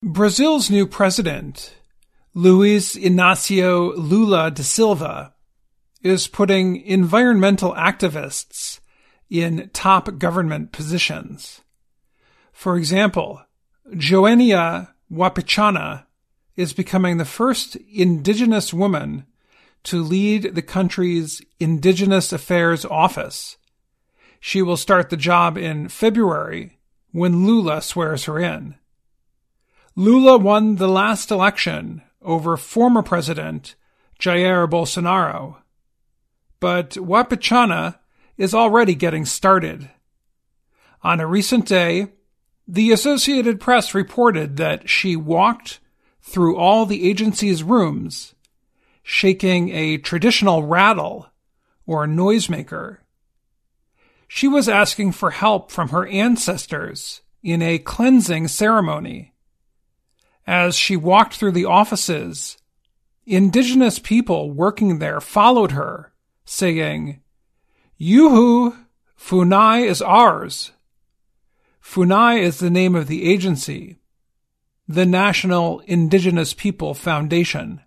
Brazil's new president, Luiz Inácio Lula da Silva, is putting environmental activists in top government positions. For example, Joênia Wapichana is becoming the first indigenous woman to lead the country's Indigenous Affairs Office. She will start the job in February when Lula swears her in. Lula won the last election over former President Jair Bolsonaro, but Wapichana is already getting started. On a recent day, the Associated Press reported that she walked through all the agency's rooms, shaking a traditional rattle or noisemaker. She was asking for help from her ancestors in a cleansing ceremony. As she walked through the offices, indigenous people working there followed her, saying, "Yuhu, Funai is ours." Funai is the name of the agency, the National Indigenous People Foundation.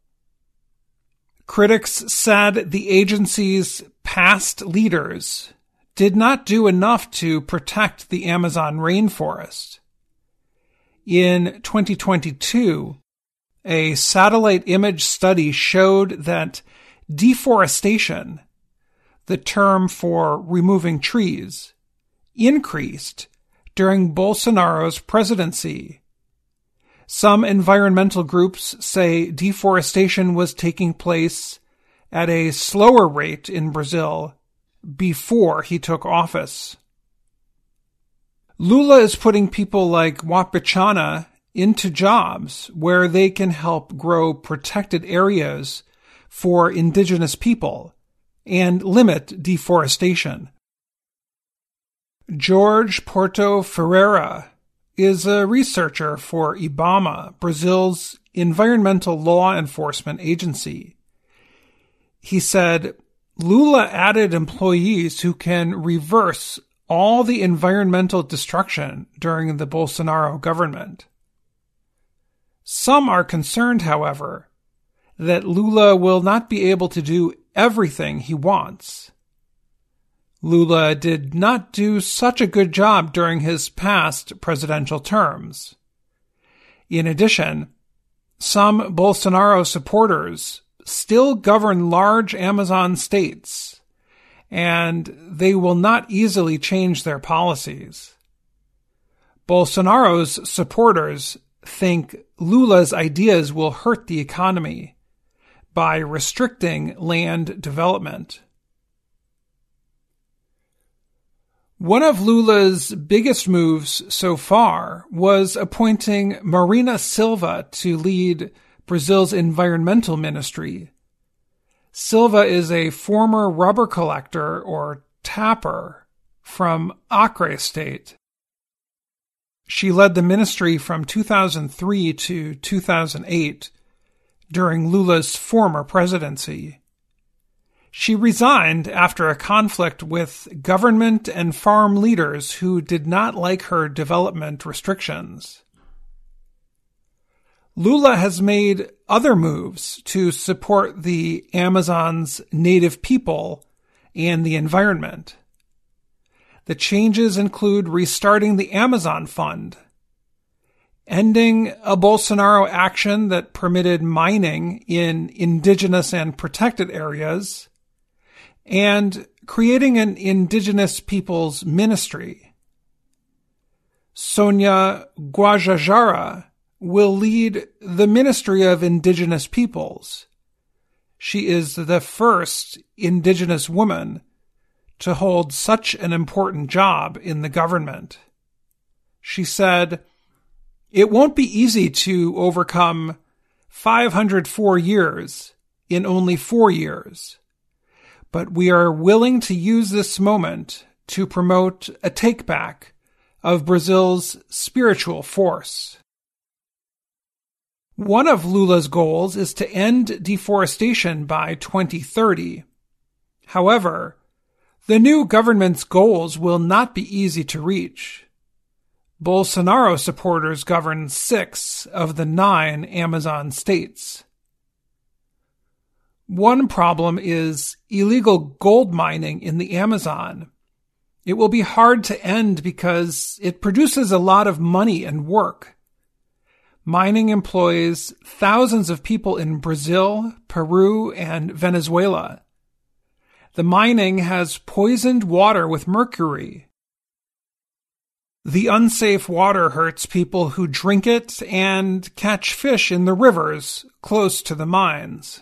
Critics said the agency's past leaders did not do enough to protect the Amazon rainforest. In 2022, a satellite image study showed that deforestation, the term for removing trees, increased during Bolsonaro's presidency. Some environmental groups say deforestation was taking place at a slower rate in Brazil before he took office. Lula is putting people like Wapichana into jobs where they can help grow protected areas for indigenous people and limit deforestation. Jorge Porto Ferreira is a researcher for IBAMA, Brazil's environmental law enforcement agency. He said, Lula added employees who can reverse all the environmental destruction during the Bolsonaro government. Some are concerned, however, that Lula will not be able to do everything he wants. Lula did not do such a good job during his past presidential terms. In addition, some Bolsonaro supporters still govern large Amazon states, and they will not easily change their policies. Bolsonaro's supporters think Lula's ideas will hurt the economy by restricting land development. One of Lula's biggest moves so far was appointing Marina Silva to lead Brazil's environmental ministry. Silva is a former rubber collector or tapper from Acre State. She led the ministry from 2003 to 2008 during Lula's former presidency. She resigned after a conflict with government and farm leaders who did not like her development restrictions. Lula has made other moves to support the Amazon's native people and the environment. The changes include restarting the Amazon Fund, ending a Bolsonaro action that permitted mining in indigenous and protected areas, and creating an indigenous peoples ministry. Sônia Guajajara will lead the Ministry of Indigenous Peoples. She is the first indigenous woman to hold such an important job in the government. She said, "It won't be easy to overcome 504 years in only 4 years, but we are willing to use this moment to promote a take-back of Brazil's spiritual force." One of Lula's goals is to end deforestation by 2030. However, the new government's goals will not be easy to reach. Bolsonaro supporters govern 6 of the 9 Amazon states. One problem is illegal gold mining in the Amazon. It will be hard to end because it produces a lot of money and work. Mining employs thousands of people in Brazil, Peru, and Venezuela. The mining has poisoned water with mercury. The unsafe water hurts people who drink it and catch fish in the rivers close to the mines.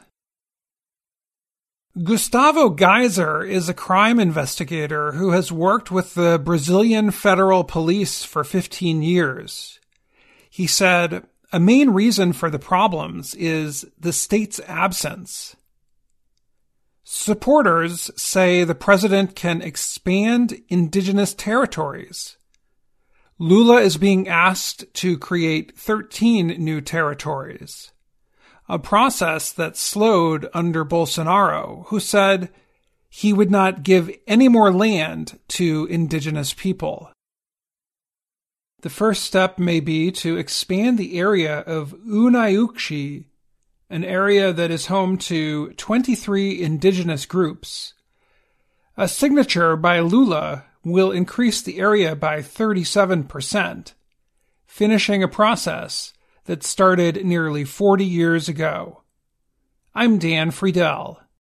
Gustavo Geyser is a crime investigator who has worked with the Brazilian Federal Police for 15 years. He said, a main reason for the problems is the state's absence. Supporters say the president can expand indigenous territories. Lula is being asked to create 13 new territories, a process that slowed under Bolsonaro, who said he would not give any more land to indigenous people. The first step may be to expand the area of Unayuxi, an area that is home to 23 indigenous groups. A signature by Lula will increase the area by 37%, finishing a process that started nearly 40 years ago. I'm Dan Friedel.